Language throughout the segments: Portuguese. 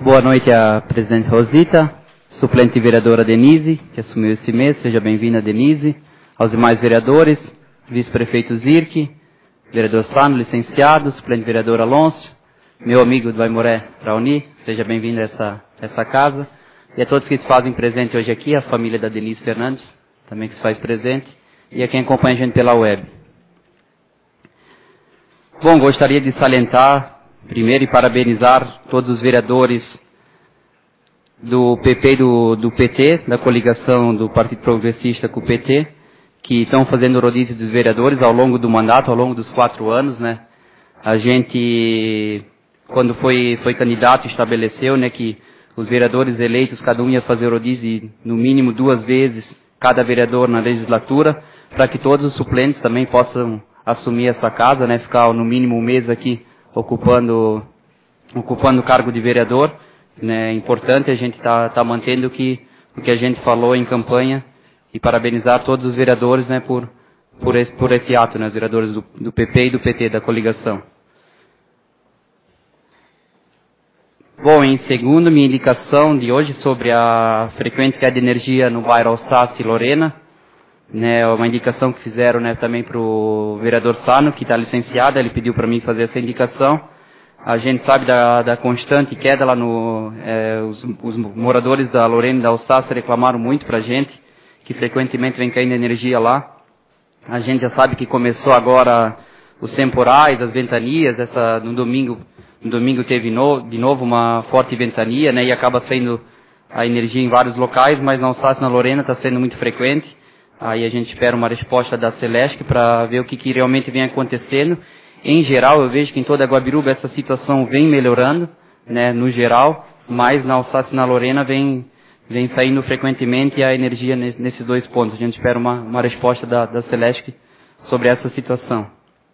Boa noite à presidente Rosita, suplente vereadora Denise, que assumiu esse mês, seja bem-vinda, Denise, aos demais vereadores, vice-prefeito Zirk, vereador Sano, licenciado, suplente vereador Alonso, meu amigo do Aimoré, Raoni, seja bem-vindo a essa casa, e a todos que se fazem presente hoje aqui, a família da Denise Fernandes, também que se faz presente, e a quem acompanha a gente pela web. Bom, gostaria de salientar, primeiro, e parabenizar todos os vereadores do PP e do PT, da coligação do Partido Progressista com o PT, que estão fazendo o rodízio dos vereadores ao longo do mandato, ao longo dos 4 anos, né? A gente, quando foi candidato, estabeleceu, né, que os vereadores eleitos, cada um ia fazer o rodízio no mínimo 2 vezes, cada vereador na legislatura, para que todos os suplentes também possam assumir essa casa, né, ficar no mínimo 1 mês aqui ocupando o cargo de vereador. É importante a gente tá mantendo o que a gente falou em campanha e parabenizar todos os vereadores, né, por esse ato, né, os vereadores do PP e do PT, da coligação. Bom, em segundo, minha indicação de hoje sobre a frequente queda de energia no bairro Alsácia e Lorena, né, uma indicação que fizeram, né, também para o vereador Sano, que está licenciado, ele pediu para mim fazer essa indicação. A gente sabe da constante queda lá os moradores da Lorena e da Alsácia reclamaram muito para a gente, que frequentemente vem caindo energia lá. A gente já sabe que começou agora os temporais, as ventanias, no domingo teve de novo uma forte ventania, né, e acaba saindo a energia em vários locais, mas na Alsácia e na Lorena está sendo muito frequente. Aí a gente espera uma resposta da Celesc para ver o que realmente vem acontecendo. Em geral, eu vejo que em toda a Guabiruba essa situação vem melhorando, né, no geral, mas na Alsácia e na Lorena vem saindo frequentemente a energia nesses 2 pontos. A gente espera uma resposta da Celesc sobre essa situação.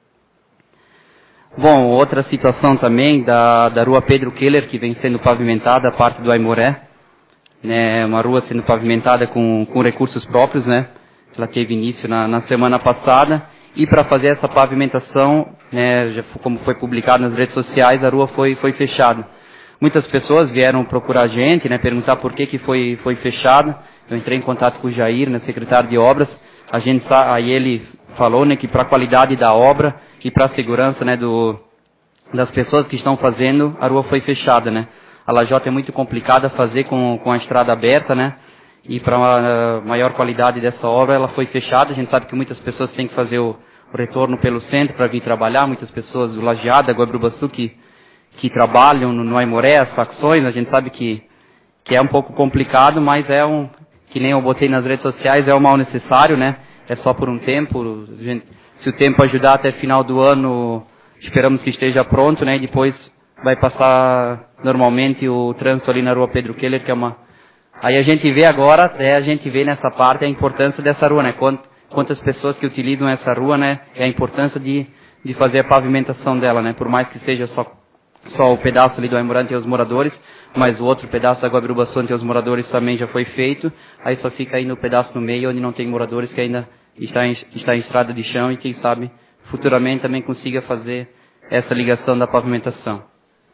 Bom, outra situação também da rua Pedro Keller, que vem sendo pavimentada, a parte do Aimoré, né, uma rua sendo pavimentada com recursos próprios, né. Ela teve início na semana passada, e para fazer essa pavimentação, né, como foi publicado nas redes sociais, a rua foi fechada. Muitas pessoas vieram procurar a gente, né, perguntar por que foi fechada. Eu entrei em contato com o Jair, né, secretário de obras. Aí ele falou, né, que para a qualidade da obra e para a segurança, né, das pessoas que estão fazendo, a rua foi fechada, né. A lajota é muito complicada fazer com a estrada aberta, né. E para uma maior qualidade dessa obra, ela foi fechada. A gente sabe que muitas pessoas têm que fazer o retorno pelo centro para vir trabalhar, muitas pessoas do Lajeado, da Guabirubaçu, que trabalham no Aimoré, as facções. A gente sabe que é um pouco complicado, mas que nem eu botei nas redes sociais, é um mal necessário, né? É só por um tempo. Se o tempo ajudar até final do ano, esperamos que esteja pronto, né? E depois vai passar normalmente o trânsito ali na rua Pedro Keller, que é uma... Aí a gente vê agora, a gente vê nessa parte a importância dessa rua, né? Quantas pessoas que utilizam essa rua, né? É a importância de fazer a pavimentação dela, né? Por mais que seja só o pedaço ali do Aimoré entre os moradores, mas o outro pedaço da Guabirubaçu entre os moradores também já foi feito. Aí só fica aí no pedaço no meio, onde não tem moradores, que ainda está em estrada de chão, e quem sabe futuramente também consiga fazer essa ligação da pavimentação.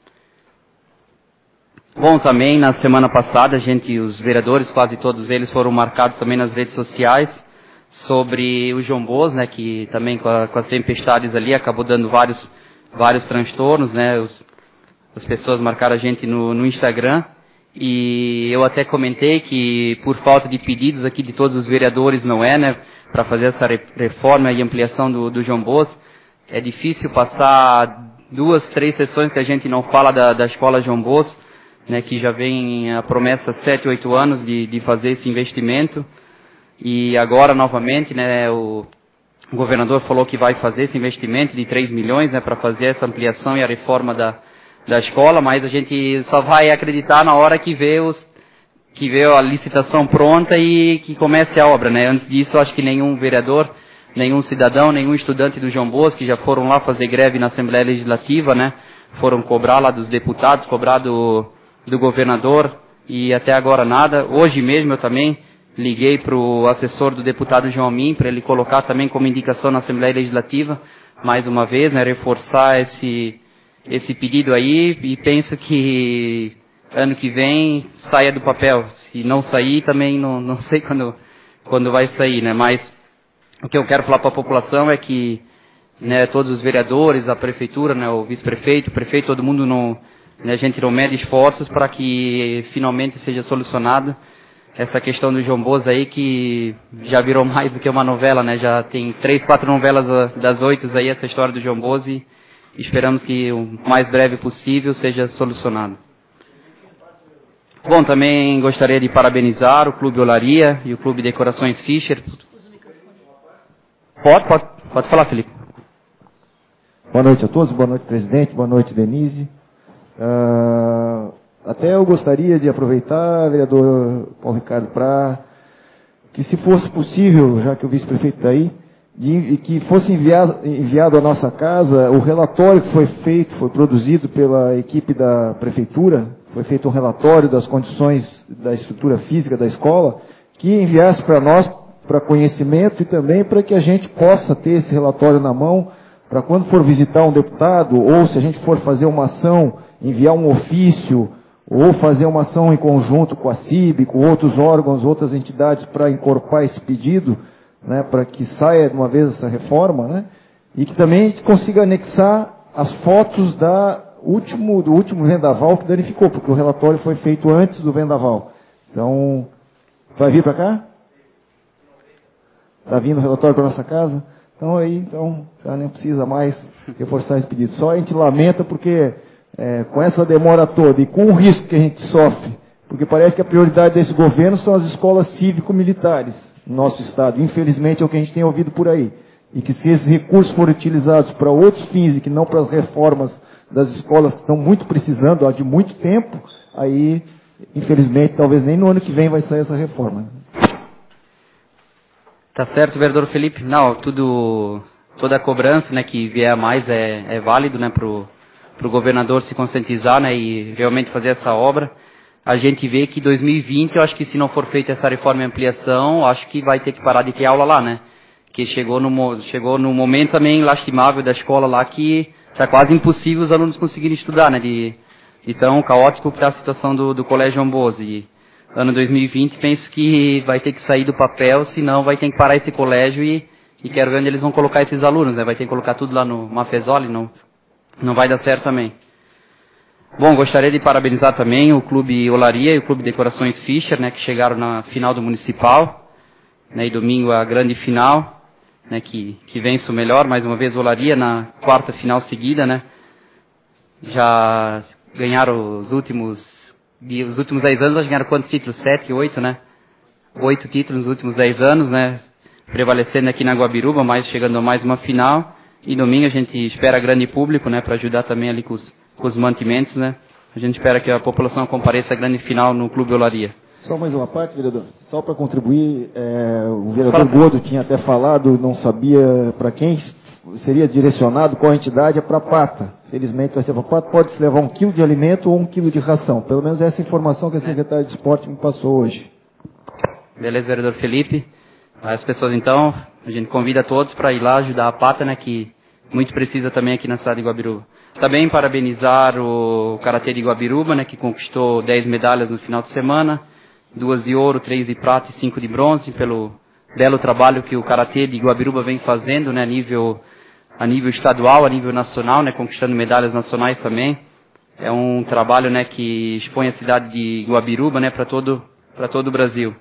Bom, também na semana passada, os vereadores, quase todos eles, foram marcados também nas redes sociais sobre o João Boas, né, que também com as tempestades ali acabou dando vários transtornos, né. As pessoas marcaram a gente no Instagram, e eu até comentei que por falta de pedidos aqui de todos os vereadores, não é, né, para fazer essa reforma e ampliação do João Boas, é difícil passar 2, 3 sessões que a gente não fala da escola João Boas, né, que já vem a promessa há 7, 8 anos de fazer esse investimento. E agora, novamente, né, o governador falou que vai fazer esse investimento de 3 milhões, né, para fazer essa ampliação e a reforma da escola, mas a gente só vai acreditar na hora que vê a licitação pronta e que comece a obra, né. Antes disso, acho que nenhum vereador, nenhum cidadão, nenhum estudante do João Boas, que já foram lá fazer greve na Assembleia Legislativa, né, foram cobrar lá dos deputados, cobrar do governador, e até agora nada. Hoje mesmo eu também liguei para o assessor do deputado João Amin, para ele colocar também como indicação na Assembleia Legislativa, mais uma vez, né, reforçar esse pedido aí, e penso que ano que vem saia do papel. Se não sair, também não sei quando vai sair, né? Mas o que eu quero falar para a população é que, né, todos os vereadores, a prefeitura, né, o vice-prefeito, o prefeito, todo mundo a gente não mede esforços para que finalmente seja solucionado essa questão do João Bozo aí, que já virou mais do que uma novela, né? Já tem 3, 4 novelas das 8 aí, essa história do João Bozo, e esperamos que o mais breve possível seja solucionado. Bom, também gostaria de parabenizar o Clube Olaria e o Clube Decorações Fischer. Pode falar, Felipe. Boa noite a todos, boa noite, presidente, boa noite, Denise. Até eu gostaria de aproveitar, vereador Paulo Ricardo, para que, se fosse possível, já que o vice-prefeito está aí, que fosse enviado à nossa casa o relatório que foi produzido pela equipe da prefeitura, foi feito um relatório das condições da estrutura física da escola, que enviasse para nós, para conhecimento, e também para que a gente possa ter esse relatório na mão, para quando for visitar um deputado, ou se a gente for fazer uma ação, enviar um ofício, ou fazer uma ação em conjunto com a CIB, com outros órgãos, outras entidades, para incorporar esse pedido, né, para que saia de uma vez essa reforma, né, e que também a gente consiga anexar as fotos do último vendaval que danificou, porque o relatório foi feito antes do vendaval. Então, vai vir para cá? Está vindo o relatório para nossa casa? Então já nem precisa mais reforçar esse pedido. Só a gente lamenta porque, com essa demora toda e com o risco que a gente sofre, porque parece que a prioridade desse governo são as escolas cívico-militares no nosso estado. Infelizmente é o que a gente tem ouvido por aí. E que, se esses recursos forem utilizados para outros fins e que não para as reformas das escolas que estão muito precisando há de muito tempo, aí, infelizmente, talvez nem no ano que vem vai sair essa reforma. Tá certo, vereador Felipe. Não, toda a cobrança, né, que vier a mais é válido, né, pro governador se conscientizar, né, e realmente fazer essa obra. A gente vê que 2020, eu acho que, se não for feita essa reforma e ampliação, acho que vai ter que parar de ter aula lá, né? Que chegou no momento também lastimável da escola lá, que está quase impossível os alunos conseguirem estudar, né? De tão caótico que está a situação do Colégio João Bozo. E ano 2020 penso que vai ter que sair do papel, senão vai ter que parar esse colégio e quero ver onde eles vão colocar esses alunos, né? Vai ter que colocar tudo lá no Mafezoli, não vai dar certo também. Bom, gostaria de parabenizar também o Clube Olaria e o Clube Decorações Fischer, né? Que chegaram na final do Municipal, né? E domingo a grande final, né, que vence o melhor, mais uma vez, Olaria, na 4ª final seguida, né? Já ganharam os últimos 10 anos, já ganharam quantos títulos? 7, 8, né? 8 títulos nos últimos 10 anos, né? Prevalecendo aqui na Guabiruba, mas chegando a mais uma final. E domingo a gente espera grande público, né? Para ajudar também ali com os mantimentos, né? A gente espera que a população compareça à grande final no Clube Olaria. Só mais uma parte, vereador. Só para contribuir, o vereador Godo tinha até falado, não sabia para quem seria direcionado, qual entidade, é para a Pata. Felizmente vai ser para a Pata, pode-se levar 1 quilo de alimento ou 1 quilo de ração. Pelo menos essa informação que a secretária de Esporte me passou hoje. Beleza, vereador Felipe. As pessoas, então, a gente convida todos para ir lá ajudar a Pata, né, que muito precisa também aqui na cidade de Guabiruba. Também parabenizar o Karatê de Guabiruba, né, que conquistou 10 medalhas no final de semana. 2 de ouro, 3 de prata e 5 de bronze, pelo belo trabalho que o Karatê de Guabiruba vem fazendo, né, a nível estadual, a nível nacional, né, conquistando medalhas nacionais também. É um trabalho, né, que expõe a cidade de Guabiruba, né, para todo o Brasil.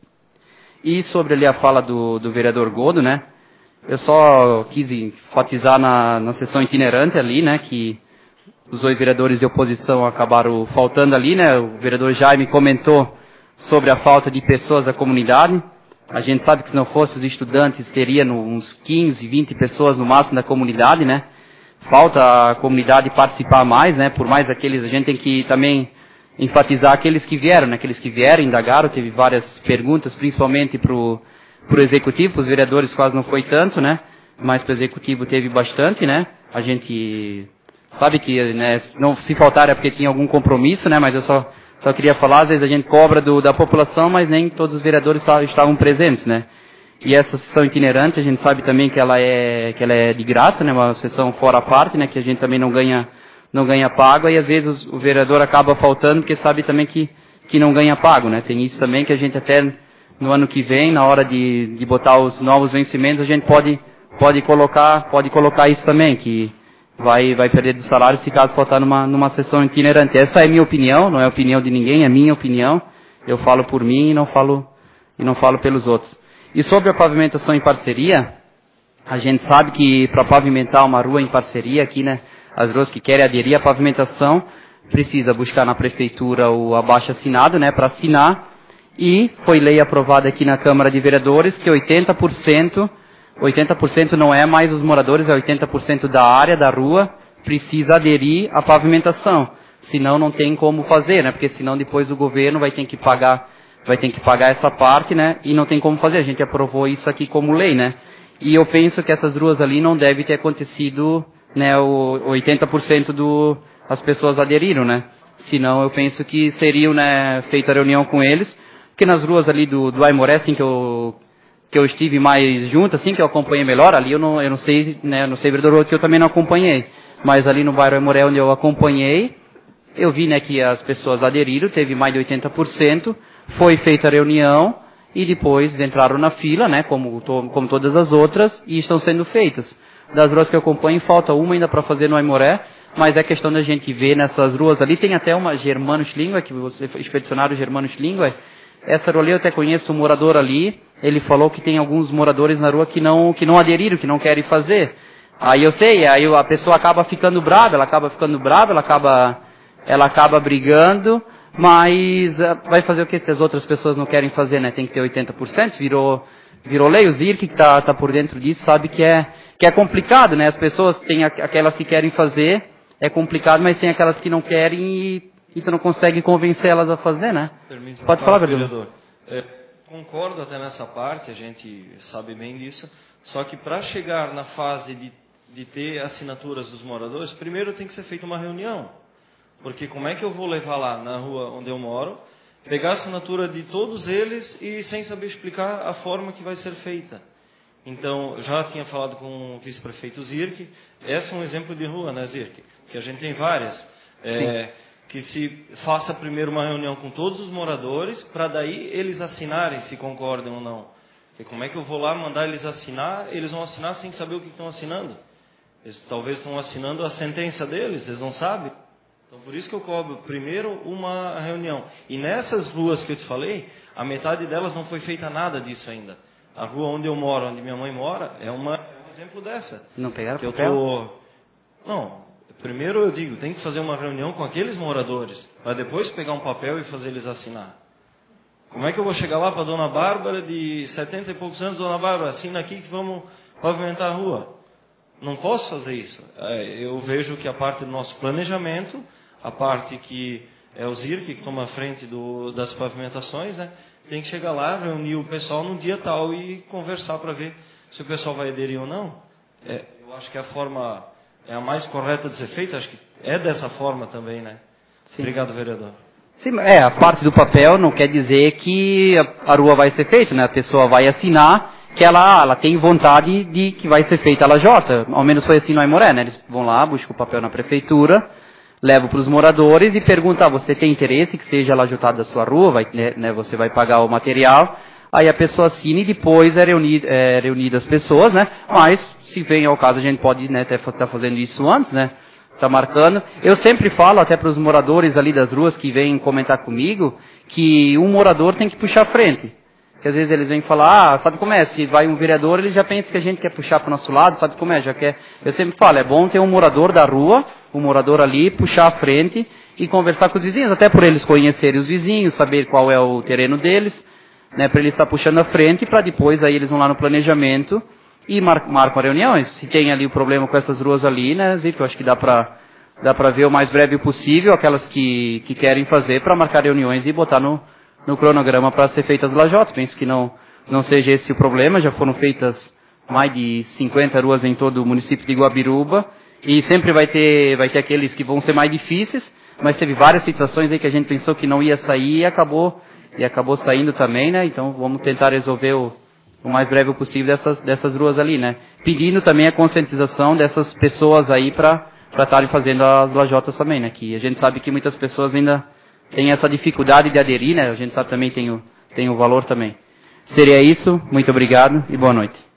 E sobre ali a fala do vereador Godo, né, eu só quis enfatizar na sessão itinerante ali, né, que os 2 vereadores de oposição acabaram faltando ali, né, o vereador Jaime comentou sobre a falta de pessoas da comunidade. A gente sabe que, se não fosse os estudantes, teria uns 15, 20 pessoas no máximo da comunidade, né? Falta a comunidade participar mais, né? Por mais aqueles, a gente tem que também enfatizar aqueles que vieram, né? Aqueles que vieram, indagaram, teve várias perguntas, principalmente pro executivo, pros vereadores quase não foi tanto, né? Mas pro executivo teve bastante, né? A gente sabe que, né, não, se faltar é porque tinha algum compromisso, né? Mas eu só queria falar, às vezes a gente cobra da população, mas nem todos os vereadores estavam presentes, né? E essa sessão itinerante, a gente sabe também que ela é de graça, né? Uma sessão fora a parte, né? Que a gente também não ganha não ganha pago, e às vezes o vereador acaba faltando porque sabe também que não ganha pago, né? Tem isso também que a gente até no ano que vem, na hora de botar os novos vencimentos, a gente pode colocar isso também, que vai perder do salário se caso faltar numa sessão itinerante. Essa é minha opinião, não é a opinião de ninguém, é minha opinião. Eu falo por mim e não falo pelos outros. E sobre a pavimentação em parceria, a gente sabe que para pavimentar uma rua em parceria aqui, né, as ruas que querem aderir à pavimentação, precisa buscar na prefeitura o abaixo-assinado, né, para assinar, e foi lei aprovada aqui na Câmara de Vereadores que 80% não é mais os moradores, é 80% da área da rua precisa aderir à pavimentação. Senão não tem como fazer, né, porque senão depois o governo vai ter que pagar essa parte, né, e não tem como fazer. A gente aprovou isso aqui como lei, né. E eu penso que essas ruas ali não deve ter acontecido, né, o 80% as pessoas aderiram, né. Senão eu penso que seriam, né, feita a reunião com eles, porque nas ruas ali do Aimoré, assim, que eu estive mais junto, assim, que eu acompanhei melhor, ali eu não sei, né, não sei, vereador, que eu também não acompanhei. Mas ali no bairro Aimoré, onde eu acompanhei, eu vi, né, que as pessoas aderiram, teve mais de 80%, foi feita a reunião, e depois entraram na fila, né, como todas as outras, e estão sendo feitas. Das ruas que eu acompanho, falta uma ainda para fazer no Aimoré, mas é questão da gente ver nessas ruas ali. Tem até uma Germano Schlingua, que você foi expedicionário Germano Schlingua. Essa rua ali eu até conheço um morador ali, ele falou que tem alguns moradores na rua que não aderiram, que não querem fazer. Aí eu sei, aí a pessoa acaba ficando brava, ela acaba brigando, mas vai fazer o que se as outras pessoas não querem fazer, né? Tem que ter 80%, virou lei. O ZIRC que tá por dentro disso sabe que é complicado, né? As pessoas têm aquelas que querem fazer, é complicado, mas tem aquelas que não querem e tu não consegue convencer elas a fazer, né? Pode falar, vereador. Concordo até nessa parte, a gente sabe bem disso, só que para chegar na fase de ter assinaturas dos moradores, primeiro tem que ser feita uma reunião. Porque como é que eu vou levar lá na rua onde eu moro, pegar a assinatura de todos eles e sem saber explicar a forma que vai ser feita? Então, já tinha falado com o vice-prefeito Zirk, esse é um exemplo de rua, né, Zirk? Que a gente tem várias. Que se faça primeiro uma reunião com todos os moradores, para daí eles assinarem se concordam ou não. Porque como é que eu vou lá mandar eles assinar, eles vão assinar sem saber o que estão assinando? Eles talvez estão assinando a sentença deles, eles não sabem. Então, por isso que eu cobro primeiro uma reunião. E nessas ruas que eu te falei, a metade delas não foi feita nada disso ainda. A rua onde eu moro, onde minha mãe mora, é um exemplo dessa. Não pegaram papel? Não, primeiro eu digo, tem que fazer uma reunião com aqueles moradores, para depois pegar um papel e fazer eles assinar. Como é que eu vou chegar lá para a dona Bárbara, de 70 e poucos anos, dona Bárbara, assina aqui que vamos pavimentar a rua? Não posso fazer isso. Eu vejo que a parte do nosso planejamento, a parte que é o ZIRC, que toma a frente das pavimentações, né, tem que chegar lá, reunir o pessoal num dia tal e conversar para ver se o pessoal vai aderir ou não. Eu acho que a forma é a mais correta de ser feita, acho que é dessa forma também, né? Sim. Obrigado, vereador. Sim, a parte do papel não quer dizer que a rua vai ser feita, né? A pessoa vai assinar que ela tem vontade de que vai ser feita a lajota. Ao menos foi assim no Aimoré, né? Eles vão lá, buscam o papel na prefeitura, levam para os moradores e perguntam, você tem interesse que seja lajotado da sua rua? Você vai pagar o material. Aí a pessoa assina e depois é reunida as pessoas, né? Mas, se vem ao caso, a gente pode, né, tá fazendo isso antes, né? Tá marcando. Eu sempre falo até para os moradores ali das ruas que vêm comentar comigo que um morador tem que puxar a frente. Porque às vezes eles vêm falar, sabe como é? Se vai um vereador, ele já pensa que a gente quer puxar para o nosso lado, sabe como é? Já quer. Eu sempre falo, é bom ter um morador da rua, um morador ali, puxar a frente e conversar com os vizinhos, até por eles conhecerem os vizinhos, saber qual é o terreno deles, né, para eles estar puxando a frente, para depois aí eles vão lá no planejamento e marcam reuniões. Se tem ali o problema com essas ruas ali, né, Zico, eu acho que dá para ver o mais breve possível aquelas que querem fazer para marcar reuniões e botar no cronograma para ser feitas as lajotas. Penso que não seja esse o problema, já foram feitas mais de 50 ruas em todo o município de Guabiruba e sempre vai ter aqueles que vão ser mais difíceis, mas teve várias situações aí que a gente pensou que não ia sair e acabou saindo também, né? Então vamos tentar resolver o mais breve possível dessas ruas ali, né? Pedindo também a conscientização dessas pessoas aí para para estarem fazendo as lajotas também, né? Que a gente sabe que muitas pessoas ainda têm essa dificuldade de aderir, né? A gente sabe também tem o valor também. Seria isso, muito obrigado e boa noite.